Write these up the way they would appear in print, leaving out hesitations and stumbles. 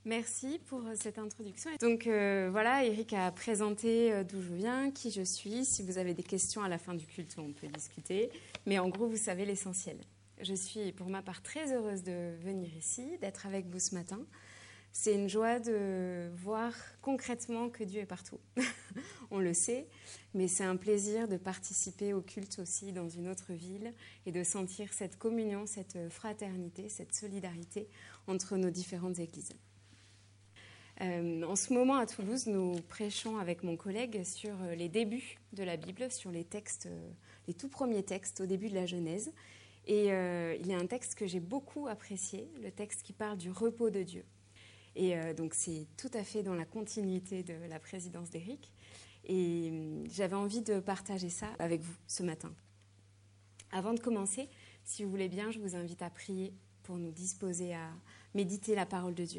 Merci pour cette introduction. Donc voilà, Eric a présenté d'où je viens, qui je suis. Si vous avez des questions à la fin du culte, on peut discuter. Mais en gros, vous savez l'essentiel. Je suis pour ma part très heureuse de venir ici, d'être avec vous ce matin. C'est une joie de voir concrètement que Dieu est partout. On le sait, mais c'est un plaisir de participer au culte aussi dans une autre ville et de sentir cette communion, cette fraternité, cette solidarité entre nos différentes églises. En ce moment à Toulouse, nous prêchons avec mon collègue sur les débuts de la Bible, sur les textes, les tout premiers textes au début de la Genèse. Et il y a un texte que j'ai beaucoup apprécié, le texte qui parle du repos de Dieu. Et donc c'est tout à fait dans la continuité de la présidence d'Éric. Et j'avais envie de partager ça avec vous ce matin. Avant de commencer, si vous voulez bien, je vous invite à prier pour nous disposer à méditer la parole de Dieu.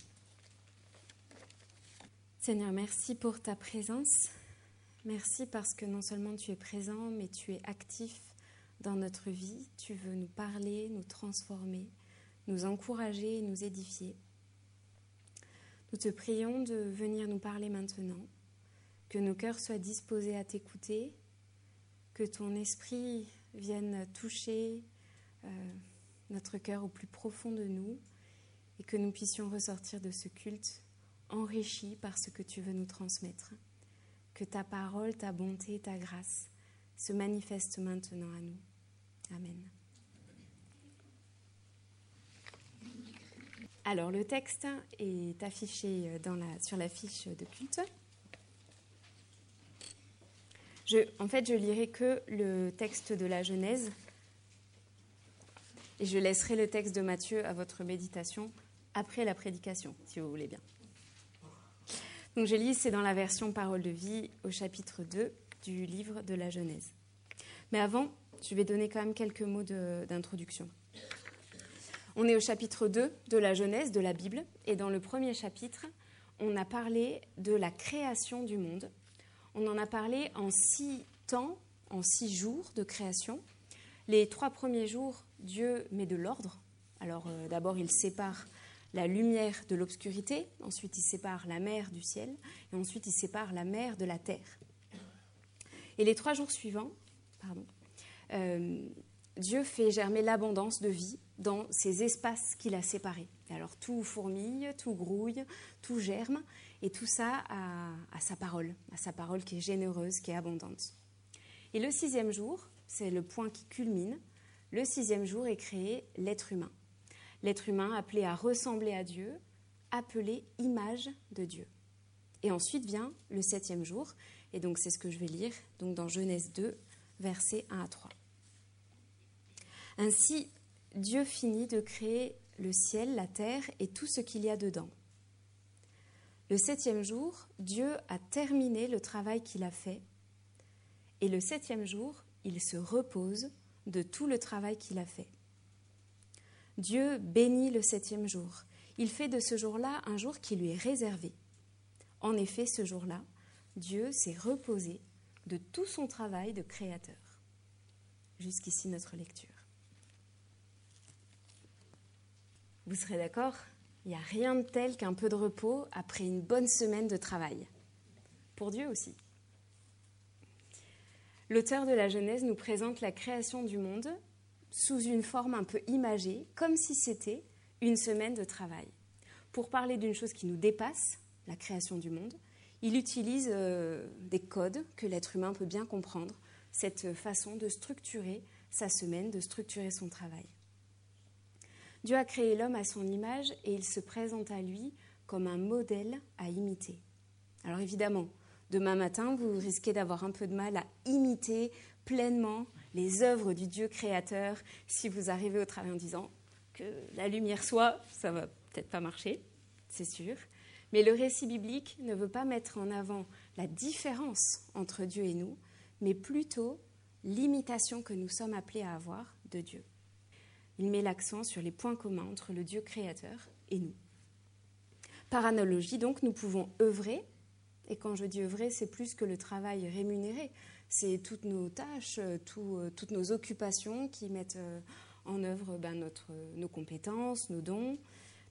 Seigneur, merci pour ta présence. Merci parce que non seulement tu es présent, mais tu es actif dans notre vie. Tu veux nous parler, nous transformer, nous encourager et nous édifier. Nous te prions de venir nous parler maintenant, que nos cœurs soient disposés à t'écouter, que ton esprit vienne toucher notre cœur au plus profond de nous et que nous puissions ressortir de ce culte enrichis par ce que tu veux nous transmettre. Que ta parole, ta bonté, ta grâce se manifestent maintenant à nous. Amen. Alors, le texte est affiché sur la fiche de culte. Je lirai que le texte de la Genèse et je laisserai le texte de Matthieu à votre méditation après la prédication, si vous voulez bien. Donc, je lis, c'est dans la version Parole de vie au chapitre 2 du livre de la Genèse. Mais avant, je vais donner quand même quelques mots d'introduction. On est au chapitre 2 de la Genèse, de la Bible, et dans le premier chapitre, on a parlé de la création du monde. On en a parlé en 6 temps, en 6 jours de création. Les 3 premiers jours, Dieu met de l'ordre. Alors d'abord, il sépare la lumière de l'obscurité, ensuite il sépare la mer du ciel, et ensuite il sépare la mer de la terre. Et les 3 jours suivants, Dieu fait germer l'abondance de vie dans ces espaces qu'il a séparés. Alors tout fourmille, tout grouille, tout germe, et tout ça à sa parole qui est généreuse, qui est abondante. Et le 6e jour, c'est le point qui culmine, le 6e jour est créé l'être humain. L'être humain appelé à ressembler à Dieu, appelé image de Dieu. Et ensuite vient le 7e jour, et donc c'est ce que je vais lire, donc dans Genèse 2, versets 1 à 3. Ainsi, Dieu finit de créer le ciel, la terre et tout ce qu'il y a dedans. Le 7e jour, Dieu a terminé le travail qu'il a fait, et le 7e jour, il se repose de tout le travail qu'il a fait. Dieu bénit le 7e jour. Il fait de ce jour-là un jour qui lui est réservé. En effet, ce jour-là, Dieu s'est reposé de tout son travail de créateur. Jusqu'ici notre lecture. Vous serez d'accord ? Il n'y a rien de tel qu'un peu de repos après une bonne semaine de travail. Pour Dieu aussi. L'auteur de la Genèse nous présente la création du monde sous une forme un peu imagée, comme si c'était une semaine de travail. Pour parler d'une chose qui nous dépasse, la création du monde, il utilise des codes que l'être humain peut bien comprendre, cette façon de structurer sa semaine, de structurer son travail. Dieu a créé l'homme à son image et il se présente à lui comme un modèle à imiter. Alors évidemment, demain matin, vous risquez d'avoir un peu de mal à imiter pleinement les œuvres du Dieu créateur si vous arrivez au travail en disant que la lumière soit, ça va peut-être pas marcher, c'est sûr. Mais le récit biblique ne veut pas mettre en avant la différence entre Dieu et nous, mais plutôt l'imitation que nous sommes appelés à avoir de Dieu. Il met l'accent sur les points communs entre le Dieu créateur et nous. Par analogie, donc, nous pouvons œuvrer, et quand je dis œuvrer, c'est plus que le travail rémunéré, c'est toutes nos tâches, toutes nos occupations qui mettent en œuvre nos compétences, nos dons,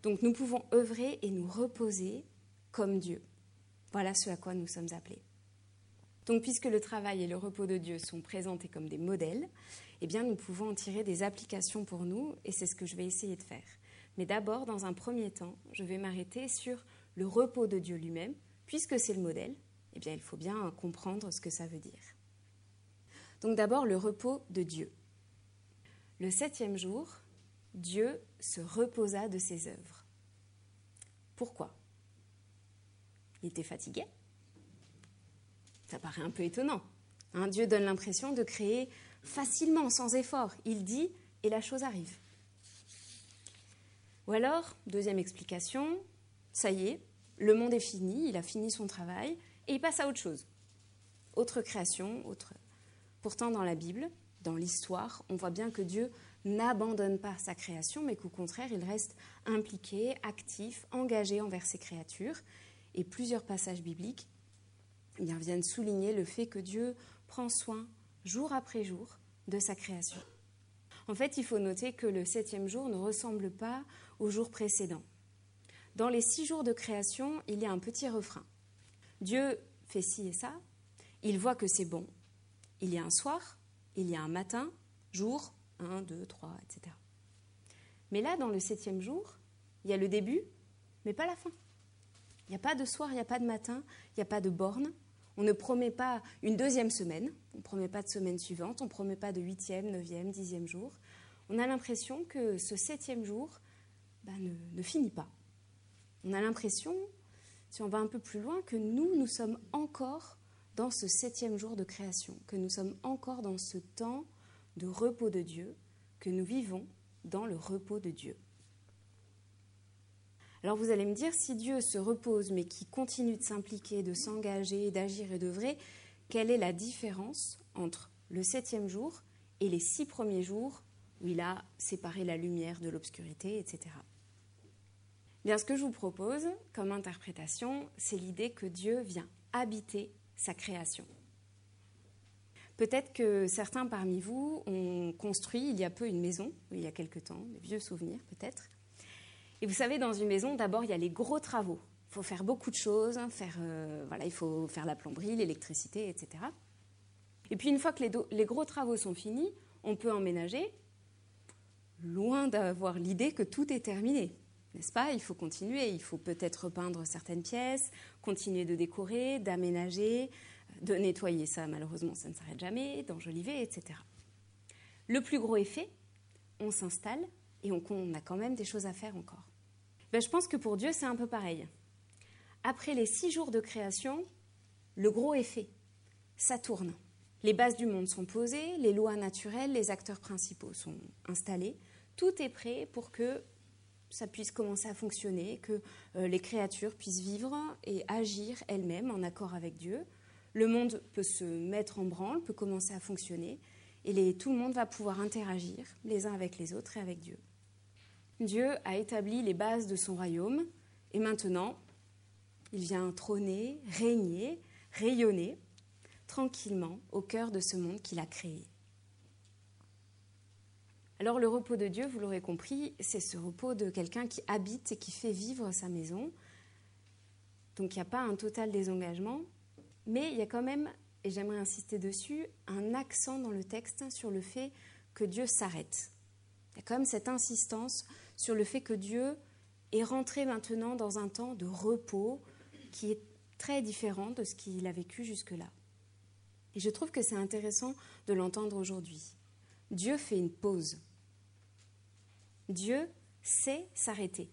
Donc nous pouvons œuvrer et nous reposer comme Dieu. Voilà ce à quoi nous sommes appelés. Donc puisque le travail et le repos de Dieu sont présentés comme des modèles, eh bien nous pouvons en tirer des applications pour nous et c'est ce que je vais essayer de faire. Mais d'abord, dans un premier temps, je vais m'arrêter sur le repos de Dieu lui-même. Puisque c'est le modèle, eh bien il faut bien comprendre ce que ça veut dire. Donc d'abord, le repos de Dieu. Le 7e jour, Dieu se reposa de ses œuvres. Pourquoi ? Il était fatigué ? Ça paraît un peu étonnant. Dieu donne l'impression de créer facilement, sans effort. Il dit et la chose arrive. Ou alors, deuxième explication, ça y est, le monde est fini, il a fini son travail et il passe à autre chose. Autre création, autre. Pourtant, dans la Bible, dans l'histoire, on voit bien que Dieu n'abandonne pas sa création, mais qu'au contraire, il reste impliqué, actif, engagé envers ses créatures. Et plusieurs passages bibliques viennent souligner le fait que Dieu prend soin, jour après jour, de sa création. En fait, il faut noter que le 7e jour ne ressemble pas au jour précédent. Dans les 6 jours de création, il y a un petit refrain. Dieu fait ci et ça, il voit que c'est bon. Il y a un soir, il y a un matin, jour, 1, 2, 3, etc. Mais là, dans le 7e jour, il y a le début, mais pas la fin. Il n'y a pas de soir, il n'y a pas de matin, il n'y a pas de borne. On ne promet pas une 2e semaine, on ne promet pas de semaine suivante, on ne promet pas de 8e, 9e, 10e jour. On a l'impression que ce 7e jour ne finit pas. On a l'impression, si on va un peu plus loin, que nous sommes encore dans ce 7e jour de création, que nous sommes encore dans ce temps de repos de Dieu, que nous vivons dans le repos de Dieu. Alors vous allez me dire, si Dieu se repose, mais qui continue de s'impliquer, de s'engager, d'agir et d'œuvrer, quelle est la différence entre le 7e jour et les 6 premiers jours où il a séparé la lumière de l'obscurité, etc. Bien, ce que je vous propose comme interprétation, c'est l'idée que Dieu vient habiter sa création. Peut-être que certains parmi vous ont construit il y a peu une maison, il y a quelque temps, des vieux souvenirs peut-être. Et vous savez, dans une maison, d'abord, il y a les gros travaux. Il faut faire beaucoup de choses, il faut faire la plomberie, l'électricité, etc. Et puis, une fois que les gros travaux sont finis, on peut emménager, loin d'avoir l'idée que tout est terminé. N'est-ce pas ? Il faut continuer, il faut peut-être repeindre certaines pièces, continuer de décorer, d'aménager, de nettoyer ça, malheureusement, ça ne s'arrête jamais, d'enjoliver, etc. Le plus gros est fait, on s'installe et on a quand même des choses à faire encore. Je pense que pour Dieu, c'est un peu pareil. Après les 6 jours de création, le gros est fait, ça tourne. Les bases du monde sont posées, les lois naturelles, les acteurs principaux sont installés. Tout est prêt pour que ça puisse commencer à fonctionner, que les créatures puissent vivre et agir elles-mêmes en accord avec Dieu. Le monde peut se mettre en branle, peut commencer à fonctionner et tout le monde va pouvoir interagir les uns avec les autres et avec Dieu. Dieu a établi les bases de son royaume et maintenant, il vient trôner, régner, rayonner tranquillement au cœur de ce monde qu'il a créé. Alors le repos de Dieu, vous l'aurez compris, c'est ce repos de quelqu'un qui habite et qui fait vivre sa maison. Donc il n'y a pas un total désengagement, mais il y a quand même, et j'aimerais insister dessus, un accent dans le texte sur le fait que Dieu s'arrête. Il y a quand même cette insistance sur le fait que Dieu est rentré maintenant dans un temps de repos qui est très différent de ce qu'il a vécu jusque-là. Et je trouve que c'est intéressant de l'entendre aujourd'hui. Dieu fait une pause. Dieu sait s'arrêter.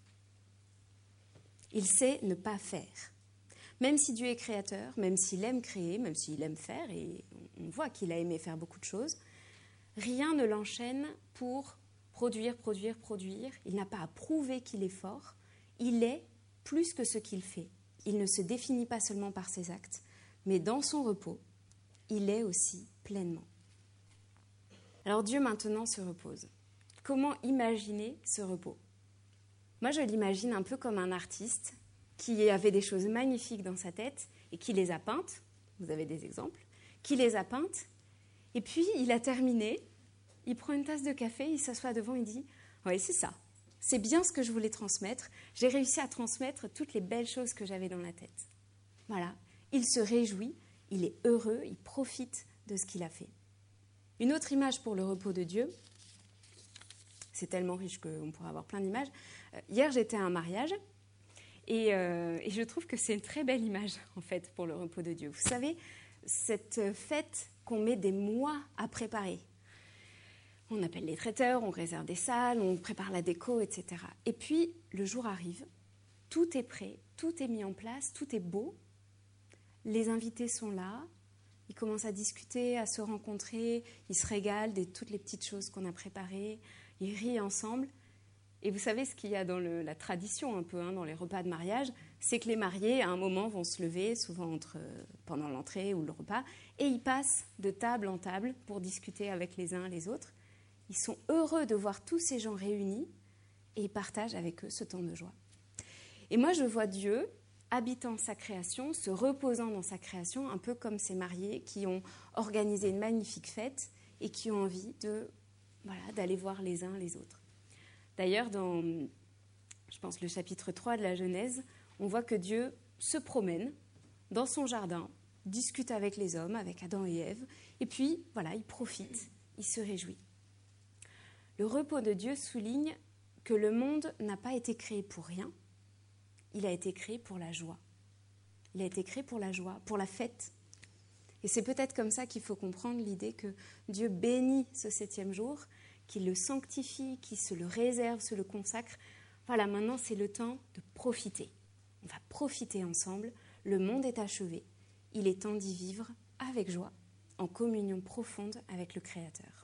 Il sait ne pas faire. Même si Dieu est créateur, même s'il aime créer, même s'il aime faire, et on voit qu'il a aimé faire beaucoup de choses, rien ne l'enchaîne pour produire. Il n'a pas à prouver qu'il est fort. Il est plus que ce qu'il fait. Il ne se définit pas seulement par ses actes, mais dans son repos, il est aussi pleinement. Alors Dieu maintenant se repose. Comment imaginer ce repos ? Moi, je l'imagine un peu comme un artiste qui avait des choses magnifiques dans sa tête et qui les a peintes. Vous avez des exemples. Qui les a peintes. Et puis, il a terminé. Il prend une tasse de café, il s'assoit devant, il dit « Oui, c'est ça. c'est bien ce que je voulais transmettre. J'ai réussi à transmettre toutes les belles choses que j'avais dans la tête. Voilà, il se réjouit, il est heureux, il profite de ce qu'il a fait. Une autre image pour le repos de Dieu, c'est tellement riche qu'on pourrait avoir plein d'images. Hier, j'étais à un mariage et je trouve que c'est une très belle image, en fait, pour le repos de Dieu. Vous savez, cette fête qu'on met des mois à préparer. On appelle les traiteurs, on réserve des salles, on prépare la déco, etc. Et puis, le jour arrive, tout est prêt, tout est mis en place, tout est beau. Les invités sont là, ils commencent à discuter, à se rencontrer, ils se régalent de toutes les petites choses qu'on a préparées, ils rient ensemble. Et vous savez ce qu'il y a dans la tradition un peu, dans les repas de mariage, c'est que les mariés, à un moment, vont se lever, souvent pendant l'entrée ou le repas, et ils passent de table en table pour discuter avec les uns les autres. Ils sont heureux de voir tous ces gens réunis et ils partagent avec eux ce temps de joie. Et moi, je vois Dieu habitant sa création, se reposant dans sa création, un peu comme ces mariés qui ont organisé une magnifique fête et qui ont envie d'aller voir les uns les autres. D'ailleurs, dans, je pense, le chapitre 3 de la Genèse, on voit que Dieu se promène dans son jardin, discute avec les hommes, avec Adam et Ève, et puis, il profite, il se réjouit. Le repos de Dieu souligne que le monde n'a pas été créé pour rien, il a été créé pour la joie. Il a été créé pour la joie, pour la fête. Et c'est peut-être comme ça qu'il faut comprendre l'idée que Dieu bénit ce 7e jour, qu'il le sanctifie, qu'il se le réserve, se le consacre. Voilà, maintenant c'est le temps de profiter. On va profiter ensemble, le monde est achevé, il est temps d'y vivre avec joie, en communion profonde avec le Créateur.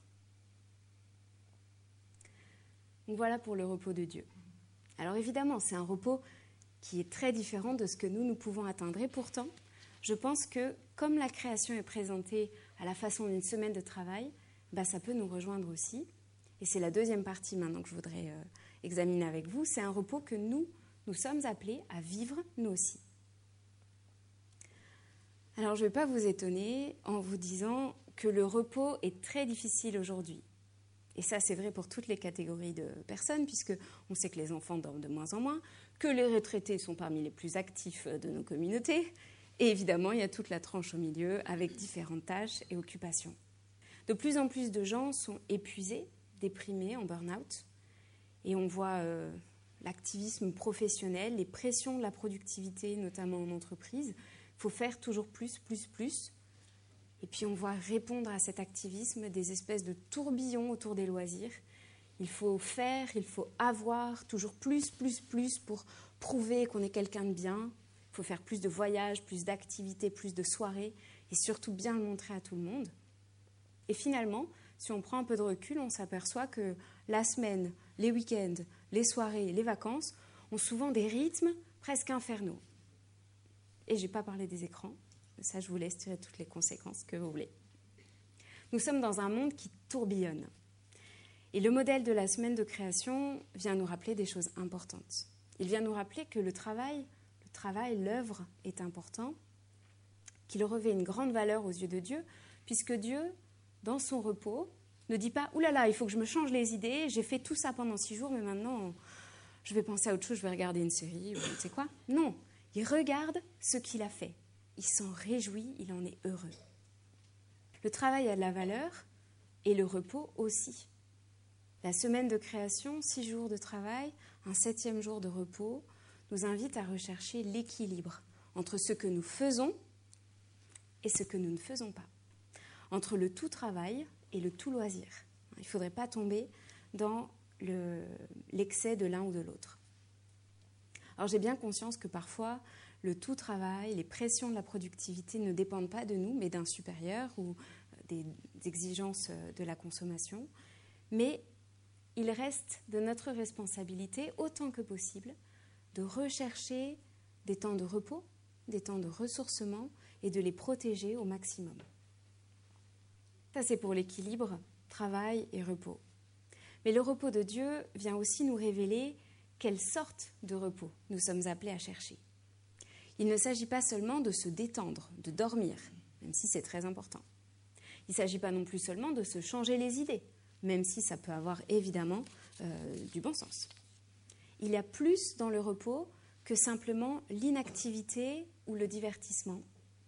Donc voilà pour le repos de Dieu. Alors évidemment, c'est un repos qui est très différent de ce que nous pouvons atteindre. Et pourtant, je pense que comme la création est présentée à la façon d'une semaine de travail, ça peut nous rejoindre aussi. Et c'est la deuxième partie maintenant que je voudrais examiner avec vous. C'est un repos que nous sommes appelés à vivre nous aussi. Alors je ne vais pas vous étonner en vous disant que le repos est très difficile aujourd'hui. Et ça, c'est vrai pour toutes les catégories de personnes, puisqu'on sait que les enfants dorment de moins en moins, que les retraités sont parmi les plus actifs de nos communautés. Et évidemment, il y a toute la tranche au milieu avec différentes tâches et occupations. De plus en plus de gens sont épuisés, déprimés, en burn-out. Et on voit l'activisme professionnel, les pressions de la productivité, notamment en entreprise. Il faut faire toujours plus, plus, plus. Et puis on voit répondre à cet activisme des espèces de tourbillons autour des loisirs. Il faut faire, il faut avoir, toujours plus, plus, plus pour prouver qu'on est quelqu'un de bien. Il faut faire plus de voyages, plus d'activités, plus de soirées et surtout bien le montrer à tout le monde. Et finalement, si on prend un peu de recul, on s'aperçoit que la semaine, les week-ends, les soirées, les vacances ont souvent des rythmes presque infernaux. Et je n'ai pas parlé des écrans. Ça, je vous laisse tirer toutes les conséquences que vous voulez. Nous sommes dans un monde qui tourbillonne. Et le modèle de la semaine de création vient nous rappeler des choses importantes. Il vient nous rappeler que le travail, l'œuvre est important, qu'il revêt une grande valeur aux yeux de Dieu, puisque Dieu, dans son repos, ne dit pas « Ouh là là, il faut que je me change les idées, j'ai fait tout ça pendant 6 jours, mais maintenant, je vais penser à autre chose, je vais regarder une série, ou je ne sais quoi. » Non, il regarde ce qu'il a fait. Il s'en réjouit, il en est heureux. Le travail a de la valeur et le repos aussi. La semaine de création, 6 jours de travail, un 7e jour de repos, nous invite à rechercher l'équilibre entre ce que nous faisons et ce que nous ne faisons pas. Entre le tout travail et le tout loisir. Il ne faudrait pas tomber dans l'excès de l'un ou de l'autre. Alors j'ai bien conscience que parfois, le tout travail, les pressions de la productivité ne dépendent pas de nous, mais d'un supérieur ou des exigences de la consommation. Mais il reste de notre responsabilité, autant que possible, de rechercher des temps de repos, des temps de ressourcement et de les protéger au maximum. Ça, c'est pour l'équilibre, travail et repos. Mais le repos de Dieu vient aussi nous révéler quelle sorte de repos nous sommes appelés à chercher. Il ne s'agit pas seulement de se détendre, de dormir, même si c'est très important. Il ne s'agit pas non plus seulement de se changer les idées, même si ça peut avoir évidemment du bon sens. Il y a plus dans le repos que simplement l'inactivité ou le divertissement.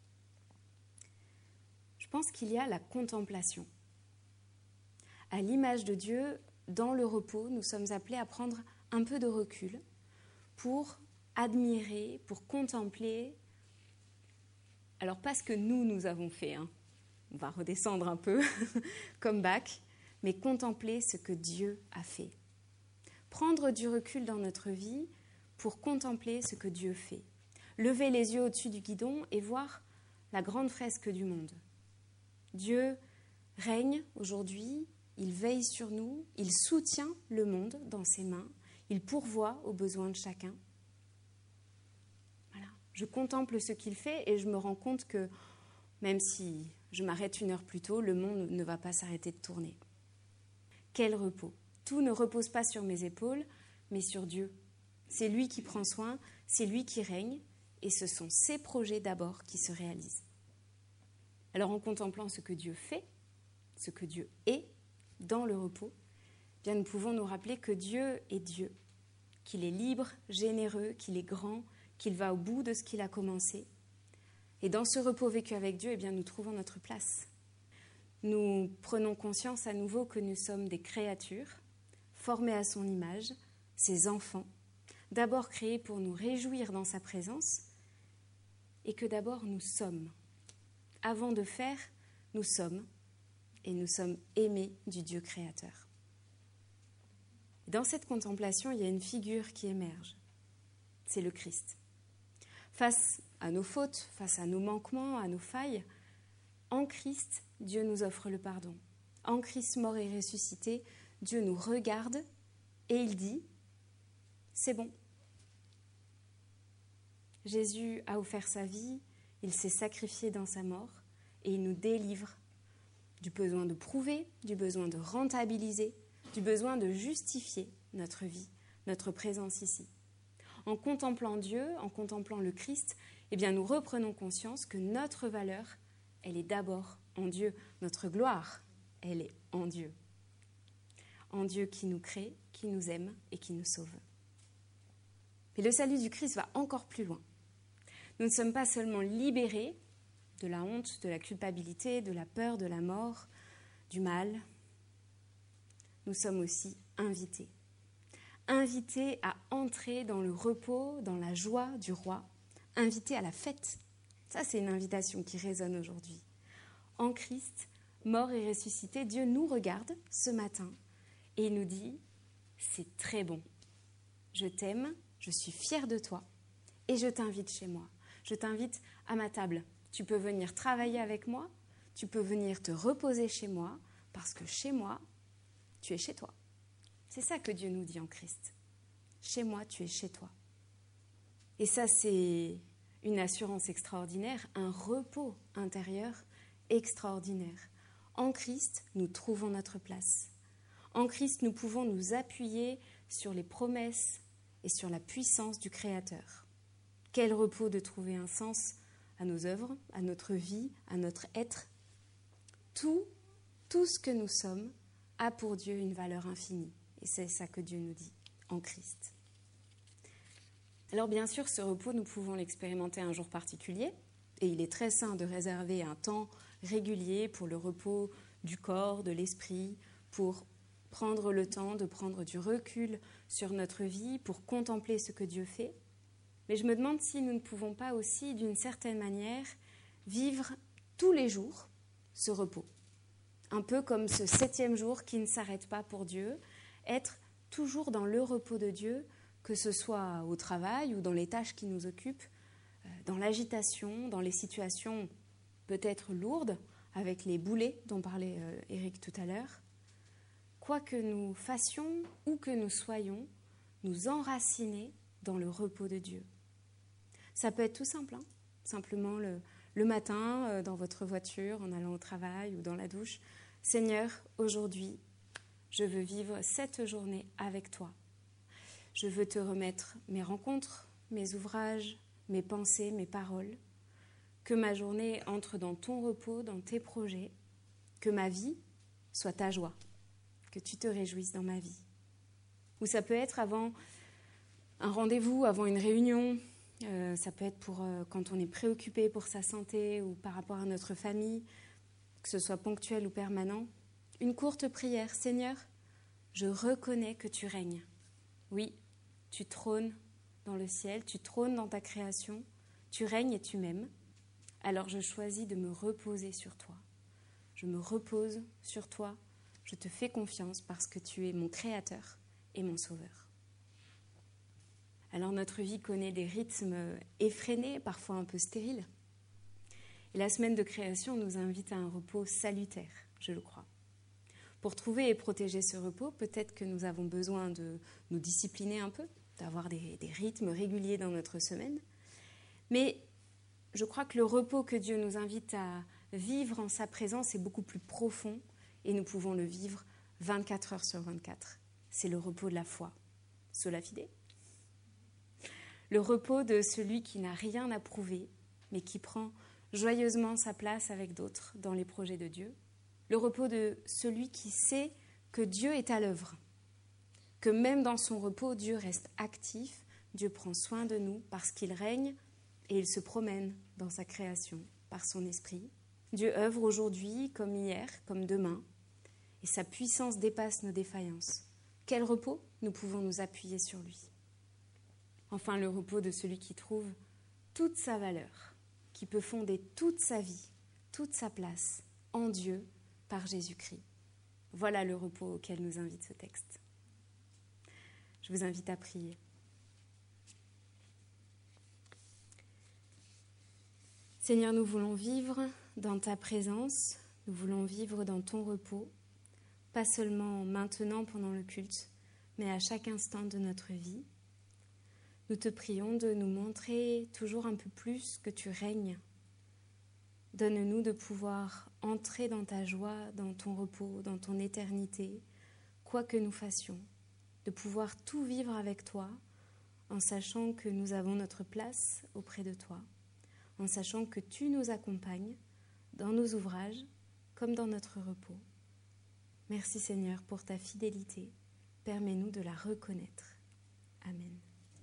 Je pense qu'il y a la contemplation. À l'image de Dieu, dans le repos, nous sommes appelés à prendre un peu de recul pour admirer, pour contempler. Alors pas ce que nous avons fait, on va redescendre un peu comme Bach, mais contempler ce que Dieu a fait. Prendre du recul dans notre vie pour contempler ce que Dieu fait. Lever les yeux au-dessus du guidon et voir la grande fresque du monde. Dieu règne aujourd'hui, il veille sur nous, il soutient le monde dans ses mains, il pourvoit aux besoins de chacun. Voilà. Je contemple ce qu'il fait et je me rends compte que même si je m'arrête 1 heure plus tôt, le monde ne va pas s'arrêter de tourner. Quel repos! Tout ne repose pas sur mes épaules, mais sur Dieu. C'est lui qui prend soin, c'est lui qui règne, et ce sont ses projets d'abord qui se réalisent. Alors en contemplant ce que Dieu fait, ce que Dieu est dans le repos, eh bien nous pouvons nous rappeler que Dieu est Dieu, qu'il est libre, généreux, qu'il est grand, qu'il va au bout de ce qu'il a commencé. Et dans ce repos vécu avec Dieu, eh bien nous trouvons notre place. Nous prenons conscience à nouveau que nous sommes des créatures, formées à son image, ses enfants, d'abord créés pour nous réjouir dans sa présence, et que d'abord nous sommes. Avant de faire, nous sommes, et nous sommes aimés du Dieu créateur. Dans cette contemplation, il y a une figure qui émerge, c'est le Christ. Face à nos fautes, face à nos manquements, à nos failles, en Christ, Dieu nous offre le pardon. En Christ mort et ressuscité, Dieu nous regarde et il dit « c'est bon ». Jésus a offert sa vie, il s'est sacrifié dans sa mort et il nous délivre du besoin de prouver, du besoin de rentabiliser, du besoin de justifier notre vie, notre présence ici. En contemplant Dieu, en contemplant le Christ, eh bien nous reprenons conscience que notre valeur, elle est d'abord en Dieu. Notre gloire, elle est en Dieu. En Dieu qui nous crée, qui nous aime et qui nous sauve. Et le salut du Christ va encore plus loin. Nous ne sommes pas seulement libérés de la honte, de la culpabilité, de la peur, de la mort, du mal. Nous sommes aussi invités. Invités à entrer dans le repos, dans la joie du roi. Invités à la fête. Ça, c'est une invitation qui résonne aujourd'hui. En Christ, mort et ressuscité, Dieu nous regarde ce matin et il nous dit « c'est très bon. Je t'aime, je suis fière de toi et je t'invite chez moi. Je t'invite à ma table. Tu peux venir travailler avec moi, tu peux venir te reposer chez moi parce que chez moi, tu es chez toi. » C'est ça que Dieu nous dit en Christ. Chez moi, tu es chez toi. Et ça, c'est une assurance extraordinaire, un repos intérieur extraordinaire. En Christ, nous trouvons notre place. En Christ, nous pouvons nous appuyer sur les promesses et sur la puissance du Créateur. Quel repos de trouver un sens à nos œuvres, à notre vie, à notre être. Tout ce que nous sommes a pour Dieu une valeur infinie. Et c'est ça que Dieu nous dit en Christ. Alors bien sûr, ce repos, nous pouvons l'expérimenter un jour particulier. Et il est très sain de réserver un temps régulier pour le repos du corps, de l'esprit, pour prendre le temps de prendre du recul sur notre vie, pour contempler ce que Dieu fait. Mais je me demande si nous ne pouvons pas aussi, d'une certaine manière, vivre tous les jours ce repos. Un peu comme ce 7e jour qui ne s'arrête pas pour Dieu, être toujours dans le repos de Dieu, que ce soit au travail ou dans les tâches qui nous occupent, dans l'agitation, dans les situations peut-être lourdes, avec les boulets dont parlait Éric tout à l'heure. Quoi que nous fassions, où que nous soyons, nous enraciner dans le repos de Dieu. Ça peut être tout simple, simplement le matin, dans votre voiture, en allant au travail ou dans la douche. Seigneur, aujourd'hui, je veux vivre cette journée avec toi. Je veux te remettre mes rencontres, mes ouvrages, mes pensées, mes paroles. Que ma journée entre dans ton repos, dans tes projets. Que ma vie soit ta joie. Que tu te réjouisses dans ma vie. Ou ça peut être avant Un rendez-vous avant une réunion, ça peut être pour quand on est préoccupé pour sa santé ou par rapport à notre famille, que ce soit ponctuel ou permanent. Une courte prière. Seigneur, je reconnais que tu règnes. Oui, tu trônes dans le ciel, tu trônes dans ta création, tu règnes et tu m'aimes. Alors je choisis de me reposer sur toi. Je me repose sur toi, je te fais confiance parce que tu es mon créateur et mon sauveur. Alors notre vie connaît des rythmes effrénés, parfois un peu stériles. Et la semaine de création nous invite à un repos salutaire, je le crois. Pour trouver et protéger ce repos, peut-être que nous avons besoin de nous discipliner un peu, d'avoir des rythmes réguliers dans notre semaine. Mais je crois que le repos que Dieu nous invite à vivre en sa présence est beaucoup plus profond et nous pouvons le vivre 24 heures sur 24. C'est le repos de la foi. Sola fide. Le repos de celui qui n'a rien à prouver, mais qui prend joyeusement sa place avec d'autres dans les projets de Dieu. Le repos de celui qui sait que Dieu est à l'œuvre, que même dans son repos, Dieu reste actif, Dieu prend soin de nous parce qu'il règne et il se promène dans sa création par son esprit. Dieu œuvre aujourd'hui comme hier, comme demain, et sa puissance dépasse nos défaillances. Quel repos nous pouvons nous appuyer sur lui. Enfin, le repos de celui qui trouve toute sa valeur, qui peut fonder toute sa vie, toute sa place en Dieu par Jésus-Christ. Voilà le repos auquel nous invite ce texte. Je vous invite à prier. Seigneur, nous voulons vivre dans ta présence, nous voulons vivre dans ton repos, pas seulement maintenant pendant le culte, mais à chaque instant de notre vie. Nous te prions de nous montrer toujours un peu plus que tu règnes. Donne-nous de pouvoir entrer dans ta joie, dans ton repos, dans ton éternité, quoi que nous fassions, de pouvoir tout vivre avec toi, en sachant que nous avons notre place auprès de toi, en sachant que tu nous accompagnes dans nos ouvrages comme dans notre repos. Merci Seigneur pour ta fidélité. Permets-nous de la reconnaître. Amen.